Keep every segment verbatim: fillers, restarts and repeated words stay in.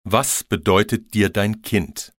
Was bedeutet dir dein Kind?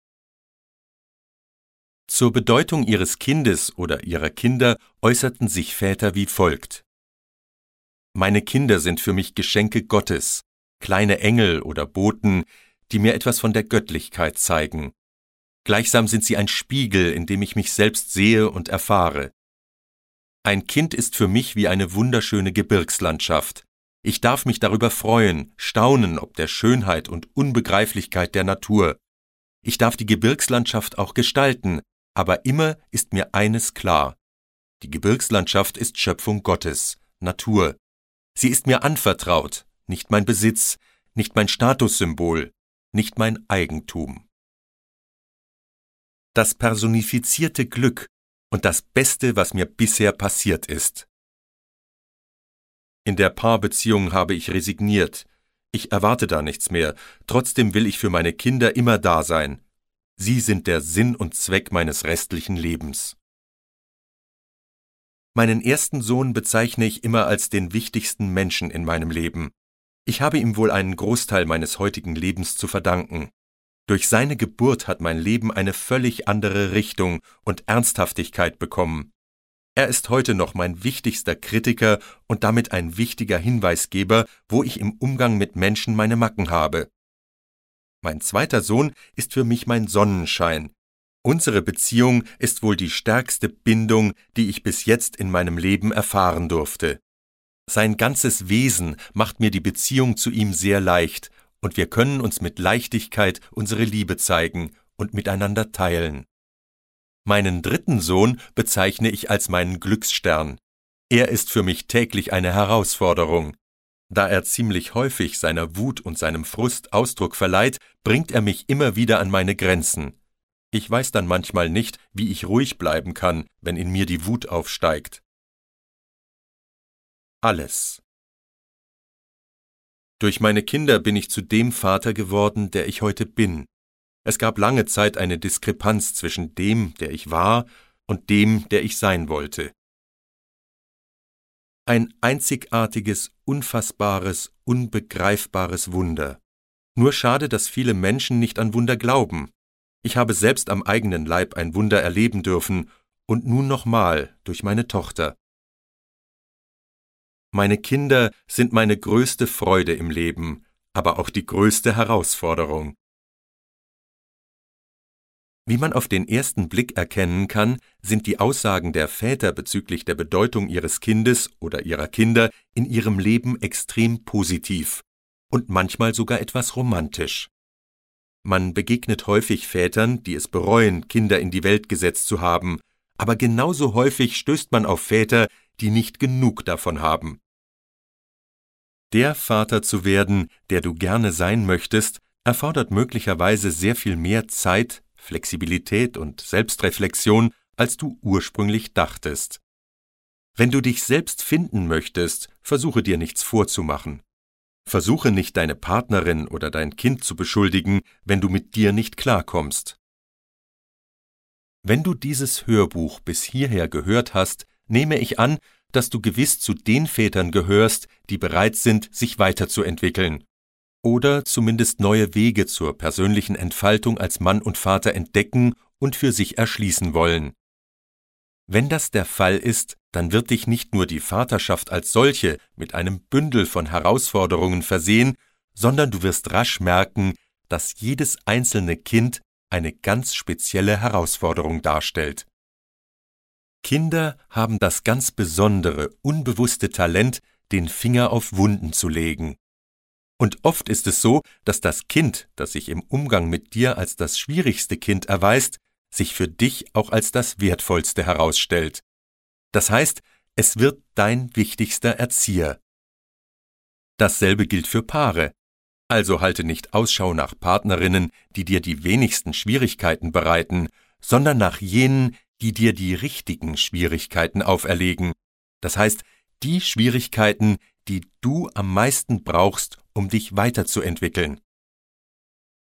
Zur Bedeutung ihres Kindes oder ihrer Kinder äußerten sich Väter wie folgt: Meine Kinder sind für mich Geschenke Gottes, kleine Engel oder Boten, die mir etwas von der Göttlichkeit zeigen. Gleichsam sind sie ein Spiegel, in dem ich mich selbst sehe und erfahre. Ein Kind ist für mich wie eine wunderschöne Gebirgslandschaft. Ich darf mich darüber freuen, staunen ob der Schönheit und Unbegreiflichkeit der Natur. Ich darf die Gebirgslandschaft auch gestalten, aber immer ist mir eines klar: Die Gebirgslandschaft ist Schöpfung Gottes, Natur. Sie ist mir anvertraut, nicht mein Besitz, nicht mein Statussymbol, nicht mein Eigentum. Das personifizierte Glück und das Beste, was mir bisher passiert ist. In der Paarbeziehung habe ich resigniert. Ich erwarte da nichts mehr. Trotzdem will ich für meine Kinder immer da sein. Sie sind der Sinn und Zweck meines restlichen Lebens. Meinen ersten Sohn bezeichne ich immer als den wichtigsten Menschen in meinem Leben. Ich habe ihm wohl einen Großteil meines heutigen Lebens zu verdanken. Durch seine Geburt hat mein Leben eine völlig andere Richtung und Ernsthaftigkeit bekommen. Er ist heute noch mein wichtigster Kritiker und damit ein wichtiger Hinweisgeber, wo ich im Umgang mit Menschen meine Macken habe. Mein zweiter Sohn ist für mich mein Sonnenschein. Unsere Beziehung ist wohl die stärkste Bindung, die ich bis jetzt in meinem Leben erfahren durfte. Sein ganzes Wesen macht mir die Beziehung zu ihm sehr leicht, und wir können uns mit Leichtigkeit unsere Liebe zeigen und miteinander teilen. Meinen dritten Sohn bezeichne ich als meinen Glücksstern. Er ist für mich täglich eine Herausforderung. Da er ziemlich häufig seiner Wut und seinem Frust Ausdruck verleiht, bringt er mich immer wieder an meine Grenzen. Ich weiß dann manchmal nicht, wie ich ruhig bleiben kann, wenn in mir die Wut aufsteigt. Alles. Durch meine Kinder bin ich zu dem Vater geworden, der ich heute bin. Es gab lange Zeit eine Diskrepanz zwischen dem, der ich war, und dem, der ich sein wollte. Ein einzigartiges, unfassbares, unbegreifbares Wunder. Nur schade, dass viele Menschen nicht an Wunder glauben. Ich habe selbst am eigenen Leib ein Wunder erleben dürfen und nun nochmal durch meine Tochter. Meine Kinder sind meine größte Freude im Leben, aber auch die größte Herausforderung. Wie man auf den ersten Blick erkennen kann, sind die Aussagen der Väter bezüglich der Bedeutung ihres Kindes oder ihrer Kinder in ihrem Leben extrem positiv und manchmal sogar etwas romantisch. Man begegnet häufig Vätern, die es bereuen, Kinder in die Welt gesetzt zu haben, aber genauso häufig stößt man auf Väter, die nicht genug davon haben. Der Vater zu werden, der du gerne sein möchtest, erfordert möglicherweise sehr viel mehr Zeit, Flexibilität und Selbstreflexion, als du ursprünglich dachtest. Wenn du dich selbst finden möchtest, versuche dir nichts vorzumachen. Versuche nicht, deine Partnerin oder dein Kind zu beschuldigen, wenn du mit dir nicht klarkommst. Wenn du dieses Hörbuch bis hierher gehört hast, nehme ich an, dass du gewiss zu den Vätern gehörst, die bereit sind, sich weiterzuentwickeln oder zumindest neue Wege zur persönlichen Entfaltung als Mann und Vater entdecken und für sich erschließen wollen. Wenn das der Fall ist, dann wird dich nicht nur die Vaterschaft als solche mit einem Bündel von Herausforderungen versehen, sondern du wirst rasch merken, dass jedes einzelne Kind eine ganz spezielle Herausforderung darstellt. Kinder haben das ganz besondere, unbewusste Talent, den Finger auf Wunden zu legen. Und oft ist es so, dass das Kind, das sich im Umgang mit dir als das schwierigste Kind erweist, sich für dich auch als das wertvollste herausstellt. Das heißt, es wird dein wichtigster Erzieher. Dasselbe gilt für Paare. Also halte nicht Ausschau nach Partnerinnen, die dir die wenigsten Schwierigkeiten bereiten, sondern nach jenen, die dir die richtigen Schwierigkeiten auferlegen. Das heißt, die Schwierigkeiten, die du am meisten brauchst, um dich weiterzuentwickeln.